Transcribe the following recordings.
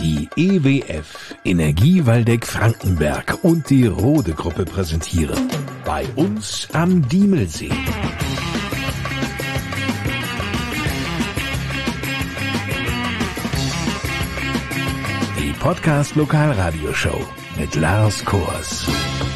Die EWF, Energie Waldeck Frankenberg und die Rode Gruppe präsentieren bei uns am Diemelsee. Die Podcast Lokalradioshow mit Lars Kors.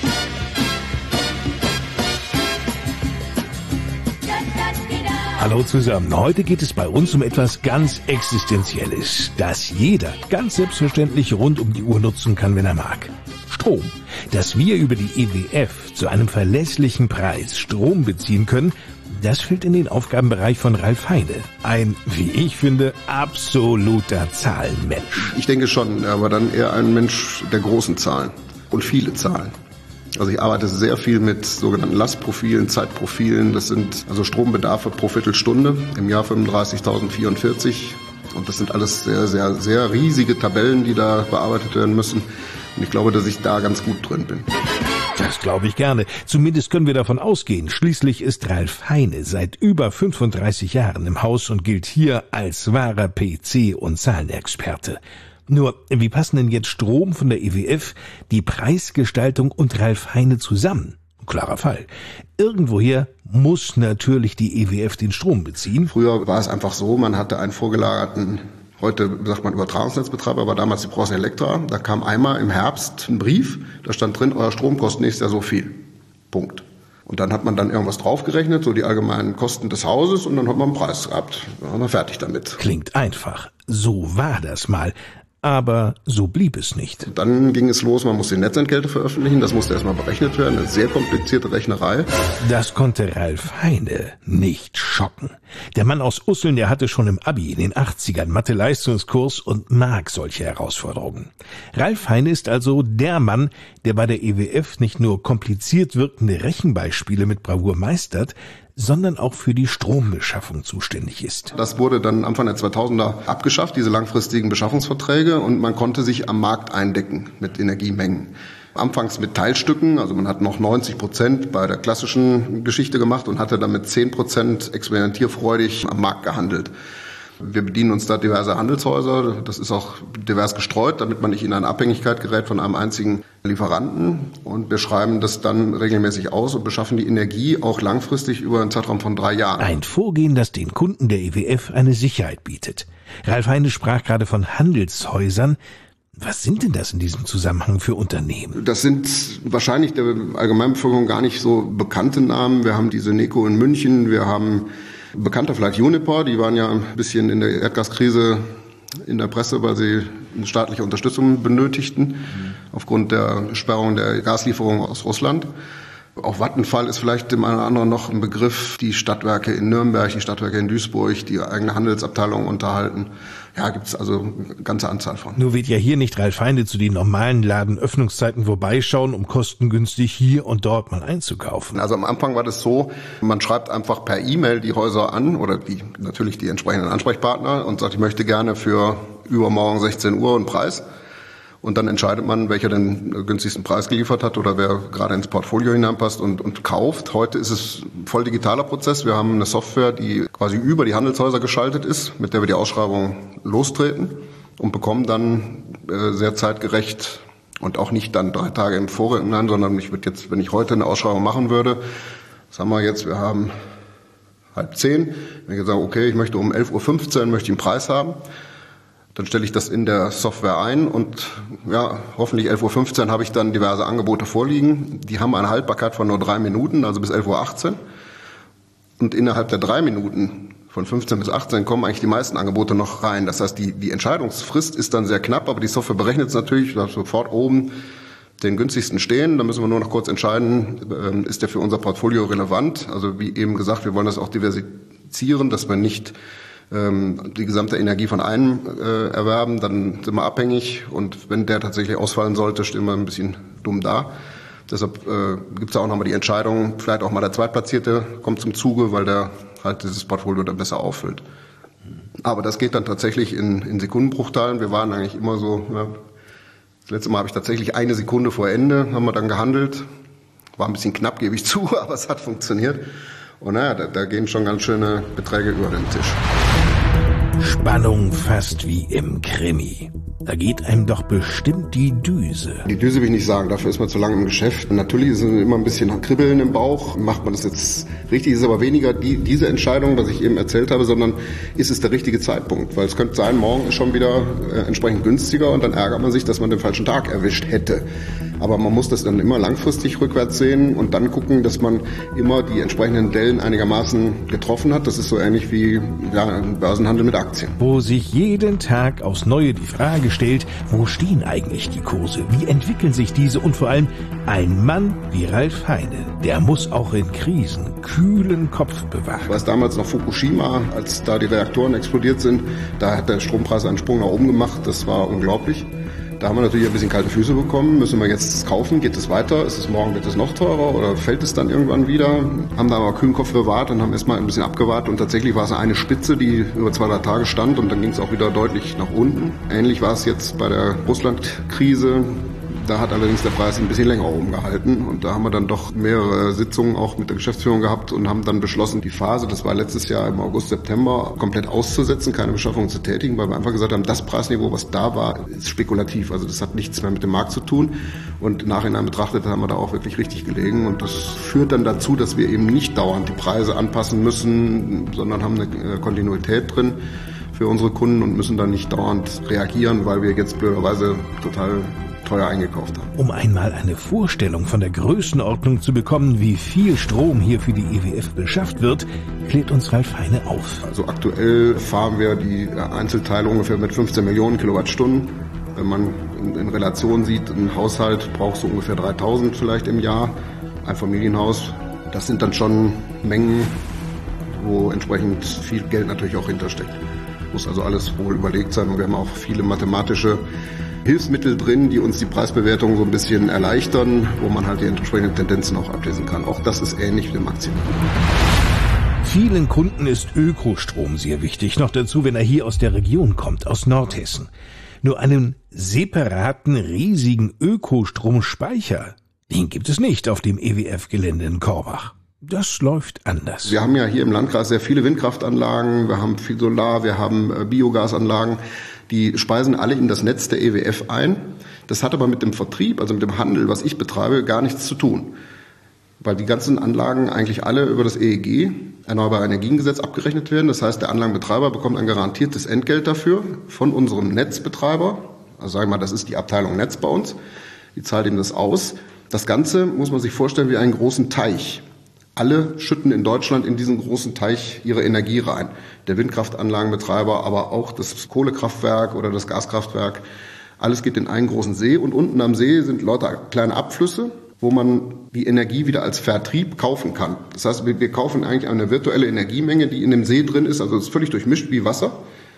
Hallo zusammen, heute geht es bei uns um etwas ganz Existenzielles, das jeder ganz selbstverständlich rund um die Uhr nutzen kann, wenn er mag. Strom. Dass wir über die EWF zu einem verlässlichen Preis Strom beziehen können, das fällt in den Aufgabenbereich von Ralf Heine. Ein, wie ich finde, absoluter Zahlenmensch. Ich denke schon, aber dann eher ein Mensch der großen Zahlen und viele Zahlen. Also ich arbeite sehr viel mit sogenannten Lastprofilen, Zeitprofilen. Das sind also Strombedarfe pro Viertelstunde, im Jahr 35.044. Und das sind alles sehr, sehr, sehr riesige Tabellen, die da bearbeitet werden müssen. Und ich glaube, dass ich da ganz gut drin bin. Das glaube ich gerne. Zumindest können wir davon ausgehen. Schließlich ist Ralf Heine seit über 35 Jahren im Haus und gilt hier als wahrer PC- und Zahlenexperte. Nur, wie passen denn jetzt Strom von der EWF, die Preisgestaltung und Ralf Heine zusammen? Klarer Fall. Irgendwoher muss natürlich die EWF den Strom beziehen. Früher war es einfach so, man hatte einen vorgelagerten, heute sagt man Übertragungsnetzbetreiber, aber damals die ProSiebenSat.Elektra. Da kam einmal im Herbst ein Brief, da stand drin, euer Strom kostet nächstes Jahr so viel. Punkt. Und dann hat man dann irgendwas draufgerechnet, so die allgemeinen Kosten des Hauses, und dann hat man einen Preis gehabt. Dann war man fertig damit. Klingt einfach. So war das mal. Aber so blieb es nicht. Dann ging es los, man musste die Netzentgelte veröffentlichen, das musste erstmal berechnet werden, eine sehr komplizierte Rechnerei. Das konnte Ralf Heine nicht schocken. Der Mann aus Usseln, der hatte schon im Abi in den 80ern Mathe-Leistungskurs und mag solche Herausforderungen. Ralf Heine ist also der Mann, der bei der EWF nicht nur kompliziert wirkende Rechenbeispiele mit Bravour meistert, sondern auch für die Strombeschaffung zuständig ist. Das wurde dann Anfang der 2000er abgeschafft, diese langfristigen Beschaffungsverträge, und man konnte sich am Markt eindecken mit Energiemengen. Anfangs mit Teilstücken, also man hat noch 90% bei der klassischen Geschichte gemacht und hatte dann mit 10% experimentierfreudig am Markt gehandelt. Wir bedienen uns da diverse Handelshäuser, das ist auch divers gestreut, damit man nicht in eine Abhängigkeit gerät von einem einzigen Lieferanten. Und wir schreiben das dann regelmäßig aus und beschaffen die Energie auch langfristig über einen Zeitraum von 3 Jahren. Ein Vorgehen, das den Kunden der EWF eine Sicherheit bietet. Ralf Heine sprach gerade von Handelshäusern. Was sind denn das in diesem Zusammenhang für Unternehmen? Das sind wahrscheinlich der Allgemeinbevölkerung gar nicht so bekannte Namen. Wir haben die Seneco in München, wir haben bekannter vielleicht Uniper, die waren ja ein bisschen in der Erdgaskrise in der Presse, weil sie eine staatliche Unterstützung benötigten, aufgrund der Sperrung der Gaslieferungen aus Russland. Auch Vattenfall ist vielleicht dem einen oder anderen noch ein Begriff. Die Stadtwerke in Nürnberg, die Stadtwerke in Duisburg, die eigene Handelsabteilungen unterhalten. Ja, gibt es also eine ganze Anzahl von. Nur wird ja hier nicht Ralf Heine zu den normalen Ladenöffnungszeiten vorbeischauen, um kostengünstig hier und dort mal einzukaufen. Also am Anfang war das so, man schreibt einfach per E-Mail die Häuser an oder natürlich die entsprechenden Ansprechpartner und sagt, ich möchte gerne für übermorgen 16 Uhr einen Preis. Und dann entscheidet man, welcher den günstigsten Preis geliefert hat oder wer gerade ins Portfolio hineinpasst und kauft. Heute ist es ein voll digitaler Prozess. Wir haben eine Software, die quasi über die Handelshäuser geschaltet ist, mit der wir die Ausschreibung lostreten und bekommen dann sehr zeitgerecht und auch nicht dann 3 Tage im Vorhinein, sondern ich würde jetzt, wenn ich heute eine Ausschreibung machen würde, was haben wir jetzt? Wir haben 9:30. Wenn ich jetzt sage, okay, ich möchte um 11:15 Uhr möchte ich einen Preis haben, dann stelle ich das in der Software ein und ja, hoffentlich 11:15 Uhr habe ich dann diverse Angebote vorliegen. Die haben eine Haltbarkeit von nur 3 Minuten, also bis 11:18 Uhr. Und innerhalb der 3 Minuten von 15 bis 18 kommen eigentlich die meisten Angebote noch rein. Das heißt, die Entscheidungsfrist ist dann sehr knapp, aber die Software berechnet es natürlich, da sofort oben den günstigsten stehen. Da müssen wir nur noch kurz entscheiden, ist der für unser Portfolio relevant? Also wie eben gesagt, wir wollen das auch diversifizieren, dass wir nicht die gesamte Energie von einem erwerben, dann sind wir abhängig und wenn der tatsächlich ausfallen sollte, stehen wir ein bisschen dumm da. Deshalb gibt es auch nochmal die Entscheidung, vielleicht auch mal der Zweitplatzierte kommt zum Zuge, weil der halt dieses Portfolio dann besser auffüllt. Aber das geht dann tatsächlich in Sekundenbruchteilen. Wir waren eigentlich immer so, ja, das letzte Mal habe ich tatsächlich 1 Sekunde vor Ende, haben wir dann gehandelt. War ein bisschen knapp, gebe ich zu, aber es hat funktioniert. Und naja, da gehen schon ganz schöne Beträge über den Tisch. Spannung fast wie im Krimi. Da geht einem doch bestimmt die Düse. Die Düse will ich nicht sagen, dafür ist man zu lange im Geschäft. Natürlich ist es immer ein bisschen Kribbeln im Bauch. Macht man das jetzt richtig, ist aber weniger diese Entscheidung, was ich eben erzählt habe, sondern ist es der richtige Zeitpunkt? Weil es könnte sein, morgen ist schon wieder entsprechend günstiger und dann ärgert man sich, dass man den falschen Tag erwischt hätte. Aber man muss das dann immer langfristig rückwärts sehen und dann gucken, dass man immer die entsprechenden Dellen einigermaßen getroffen hat. Das ist so ähnlich wie ein Börsenhandel mit Aktien. Wo sich jeden Tag aufs Neue die Frage stellt, wo stehen eigentlich die Kurse? Wie entwickeln sich diese? Und vor allem ein Mann wie Ralf Heine, der muss auch in Krisen kühlen Kopf bewahren. Ich weiß damals noch Fukushima, als da die Reaktoren explodiert sind, da hat der Strompreis einen Sprung nach oben gemacht. Das war unglaublich. Da haben wir natürlich ein bisschen kalte Füße bekommen. Müssen wir jetzt kaufen? Geht es weiter? Ist es morgen, wird es noch teurer oder fällt es dann irgendwann wieder? Haben da aber kühlen Kopf bewahrt und haben erstmal ein bisschen abgewartet. Und tatsächlich war es eine Spitze, die über 2-3 Tage stand und dann ging es auch wieder deutlich nach unten. Ähnlich war es jetzt bei der Russland-Krise. Da hat allerdings der Preis ein bisschen länger oben gehalten und da haben wir dann doch mehrere Sitzungen auch mit der Geschäftsführung gehabt und haben dann beschlossen, die Phase, das war letztes Jahr im August, September, komplett auszusetzen, keine Beschaffung zu tätigen, weil wir einfach gesagt haben, das Preisniveau, was da war, ist spekulativ. Also das hat nichts mehr mit dem Markt zu tun und im Nachhinein betrachtet haben wir da auch wirklich richtig gelegen und das führt dann dazu, dass wir eben nicht dauernd die Preise anpassen müssen, sondern haben eine Kontinuität drin für unsere Kunden und müssen dann nicht dauernd reagieren, weil wir jetzt blöderweise total teuer eingekauft haben. Um einmal eine Vorstellung von der Größenordnung zu bekommen, wie viel Strom hier für die EWF beschafft wird, klärt uns Ralf Heine auf. Also aktuell fahren wir die Einzelteile ungefähr mit 15 Millionen Kilowattstunden. Wenn man in Relation sieht, ein Haushalt braucht so ungefähr 3.000 vielleicht im Jahr, ein Familienhaus. Das sind dann schon Mengen, wo entsprechend viel Geld natürlich auch hintersteckt. Muss also alles wohl überlegt sein und wir haben auch viele mathematische Hilfsmittel drin, die uns die Preisbewertung so ein bisschen erleichtern, wo man halt die entsprechenden Tendenzen auch ablesen kann. Auch das ist ähnlich wie dem Aktien. Vielen Kunden ist Ökostrom sehr wichtig, noch dazu, wenn er hier aus der Region kommt, aus Nordhessen. Nur einen separaten, riesigen Ökostromspeicher, den gibt es nicht auf dem EWF-Gelände in Korbach. Das läuft anders. Wir haben ja hier im Landkreis sehr viele Windkraftanlagen, wir haben viel Solar, wir haben Biogasanlagen. Die speisen alle in das Netz der EWF ein. Das hat aber mit dem Vertrieb, also mit dem Handel, was ich betreibe, gar nichts zu tun. Weil die ganzen Anlagen eigentlich alle über das EEG, Erneuerbare Energiengesetz, abgerechnet werden. Das heißt, der Anlagenbetreiber bekommt ein garantiertes Entgelt dafür von unserem Netzbetreiber. Also sagen wir mal, das ist die Abteilung Netz bei uns. Die zahlt ihm das aus. Das Ganze muss man sich vorstellen wie einen großen Teich. Alle schütten in Deutschland in diesen großen Teich ihre Energie rein. Der Windkraftanlagenbetreiber, aber auch das Kohlekraftwerk oder das Gaskraftwerk. Alles geht in einen großen See und unten am See sind lauter kleine Abflüsse, wo man die Energie wieder als Vertrieb kaufen kann. Das heißt, wir kaufen eigentlich eine virtuelle Energiemenge, die in dem See drin ist, also es ist völlig durchmischt wie Wasser.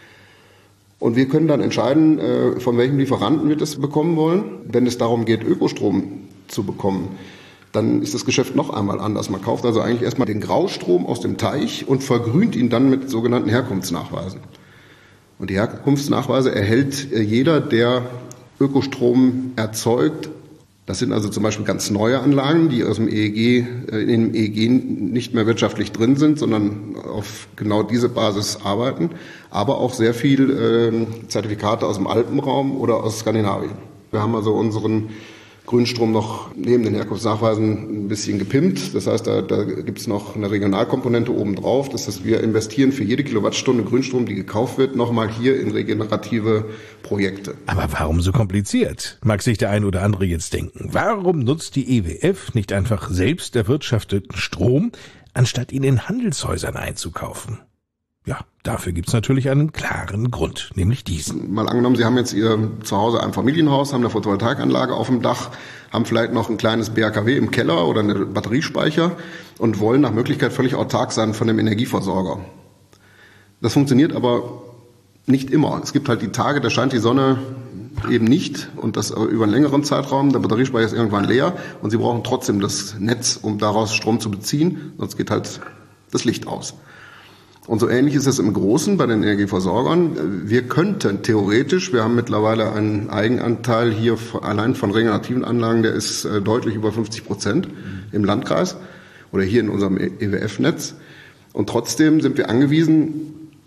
Und wir können dann entscheiden, von welchem Lieferanten wir das bekommen wollen. Wenn es darum geht, Ökostrom zu bekommen, dann ist das Geschäft noch einmal anders. Man kauft also eigentlich erstmal den Graustrom aus dem Teich und vergrünt ihn dann mit sogenannten Herkunftsnachweisen. Und die Herkunftsnachweise erhält jeder, der Ökostrom erzeugt. Das sind also zum Beispiel ganz neue Anlagen, die aus dem EEG, im EEG nicht mehr wirtschaftlich drin sind, sondern auf genau diese Basis arbeiten. Aber auch sehr viel Zertifikate aus dem Alpenraum oder aus Skandinavien. Wir haben also unseren Grünstrom noch neben den Herkunftsnachweisen ein bisschen gepimpt. Das heißt, da gibt es noch eine Regionalkomponente obendrauf. Das heißt, wir investieren für jede Kilowattstunde Grünstrom, die gekauft wird, nochmal hier in regenerative Projekte. Aber warum so kompliziert? Mag sich der ein oder andere jetzt denken. Warum nutzt die EWF nicht einfach selbst erwirtschafteten Strom, anstatt ihn in Handelshäusern einzukaufen? Ja, dafür gibt's natürlich einen klaren Grund, nämlich diesen. Mal angenommen, Sie haben jetzt Ihr Zuhause ein Familienhaus, haben eine Photovoltaikanlage auf dem Dach, haben vielleicht noch ein kleines BHKW im Keller oder eine Batteriespeicher und wollen nach Möglichkeit völlig autark sein von dem Energieversorger. Das funktioniert aber nicht immer. Es gibt halt die Tage, da scheint die Sonne eben nicht und das über einen längeren Zeitraum. Der Batteriespeicher ist irgendwann leer und Sie brauchen trotzdem das Netz, um daraus Strom zu beziehen, sonst geht halt das Licht aus. Und so ähnlich ist es im Großen bei den Energieversorgern. Wir könnten theoretisch, wir haben mittlerweile einen Eigenanteil hier allein von regenerativen Anlagen, der ist deutlich über 50% im Landkreis oder hier in unserem EWF-Netz. Und trotzdem sind wir angewiesen,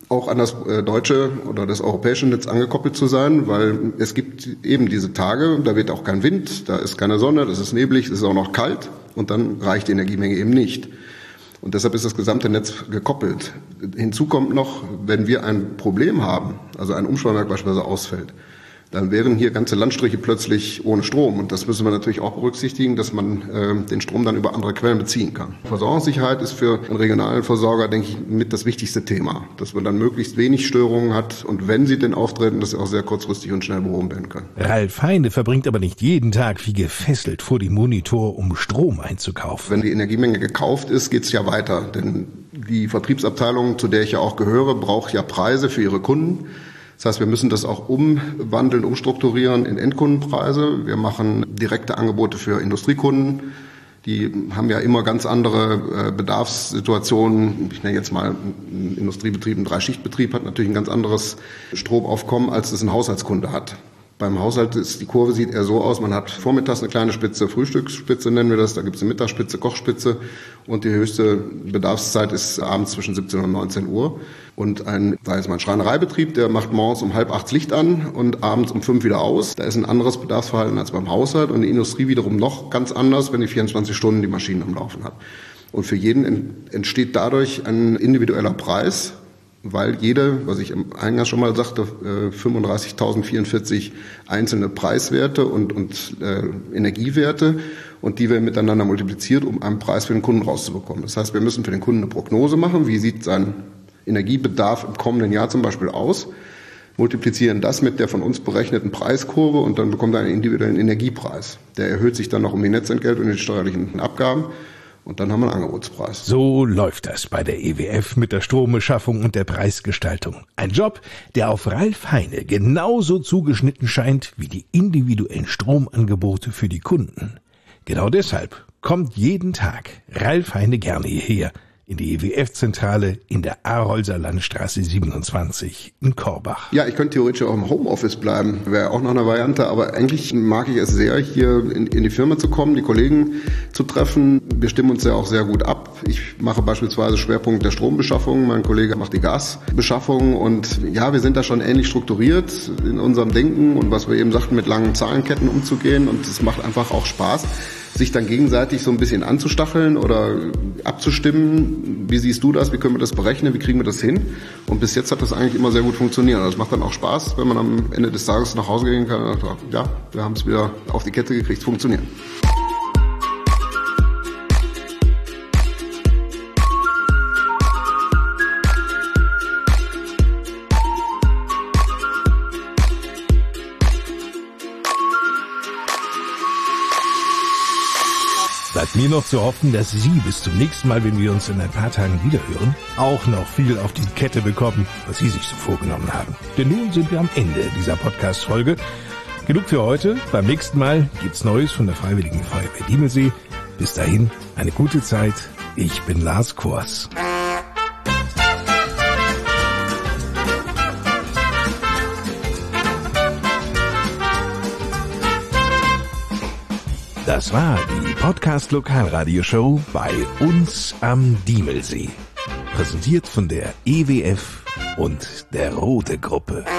auch an das deutsche oder das europäische Netz angekoppelt zu sein, weil es gibt eben diese Tage, da weht auch kein Wind, da ist keine Sonne, das ist neblig, es ist auch noch kalt und dann reicht die Energiemenge eben nicht. Und deshalb ist das gesamte Netz gekoppelt. Hinzu kommt noch, wenn wir ein Problem haben, also ein Umspannwerk beispielsweise ausfällt, dann wären hier ganze Landstriche plötzlich ohne Strom. Und das müssen wir natürlich auch berücksichtigen, dass man den Strom dann über andere Quellen beziehen kann. Versorgungssicherheit ist für einen regionalen Versorger, denke ich, mit das wichtigste Thema. Dass man dann möglichst wenig Störungen hat und wenn sie denn auftreten, dass sie auch sehr kurzfristig und schnell behoben werden können. Ralf Heine verbringt aber nicht jeden Tag wie gefesselt vor dem Monitor, um Strom einzukaufen. Wenn die Energiemenge gekauft ist, geht es ja weiter. Denn die Vertriebsabteilung, zu der ich ja auch gehöre, braucht ja Preise für ihre Kunden. Das heißt, wir müssen das auch umwandeln, umstrukturieren in Endkundenpreise. Wir machen direkte Angebote für Industriekunden. Die haben ja immer ganz andere Bedarfssituationen. Ich nenne jetzt mal einen Industriebetrieb, einen 3-Schicht-Betrieb hat natürlich ein ganz anderes Stromaufkommen, als das ein Haushaltskunde hat. Beim Haushalt ist die Kurve sieht eher so aus, man hat vormittags eine kleine Spitze, Frühstücksspitze nennen wir das, da gibt es eine Mittagsspitze, Kochspitze und die höchste Bedarfszeit ist abends zwischen 17 und 19 Uhr. Und ein Schreinereibetrieb, der macht morgens um 7:30 Licht an und abends um 5 wieder aus. Da ist ein anderes Bedarfsverhalten als beim Haushalt und die Industrie wiederum noch ganz anders, wenn die 24 Stunden die Maschinen am Laufen hat. Und für jeden entsteht dadurch ein individueller Preis, weil jede, was ich eingangs schon mal sagte, 35.044 einzelne Preiswerte und Energiewerte und die werden miteinander multipliziert, um einen Preis für den Kunden rauszubekommen. Das heißt, wir müssen für den Kunden eine Prognose machen, wie sieht sein Energiebedarf im kommenden Jahr zum Beispiel aus, multiplizieren das mit der von uns berechneten Preiskurve und dann bekommt er einen individuellen Energiepreis. Der erhöht sich dann noch um die Netzentgelte und die steuerlichen Abgaben. Und dann haben wir einen Angebotspreis. So läuft das bei der EWF mit der Strombeschaffung und der Preisgestaltung. Ein Job, der auf Ralf Heine genauso zugeschnitten scheint wie die individuellen Stromangebote für die Kunden. Genau deshalb kommt jeden Tag Ralf Heine gerne hierher in die EWF-Zentrale in der Arolser Landstraße 27 in Korbach. Ja, ich könnte theoretisch auch im Homeoffice bleiben, wäre auch noch eine Variante, aber eigentlich mag ich es sehr, hier in die Firma zu kommen, die Kollegen zu treffen. Wir stimmen uns ja auch sehr gut ab. Ich mache beispielsweise Schwerpunkt der Strombeschaffung, mein Kollege macht die Gasbeschaffung und ja, wir sind da schon ähnlich strukturiert in unserem Denken und was wir eben sagten, mit langen Zahlenketten umzugehen und es macht einfach auch Spaß, sich dann gegenseitig so ein bisschen anzustacheln oder abzustimmen. Wie siehst du das? Wie können wir das berechnen? Wie kriegen wir das hin? Und bis jetzt hat das eigentlich immer sehr gut funktioniert. Also es macht dann auch Spaß, wenn man am Ende des Tages nach Hause gehen kann und sagt, ja, wir haben es wieder auf die Kette gekriegt, es funktioniert. Bleibt mir noch zu hoffen, dass Sie bis zum nächsten Mal, wenn wir uns in ein paar Tagen wiederhören, auch noch viel auf die Kette bekommen, was Sie sich so vorgenommen haben. Denn nun sind wir am Ende dieser Podcast-Folge. Genug für heute. Beim nächsten Mal gibt's Neues von der Freiwilligen Feuerwehr Diemelsee. Bis dahin, eine gute Zeit. Ich bin Lars Kors. Das war die Podcast-Lokalradioshow bei uns am Diemelsee. Präsentiert von der EWF und der Rode Gruppe.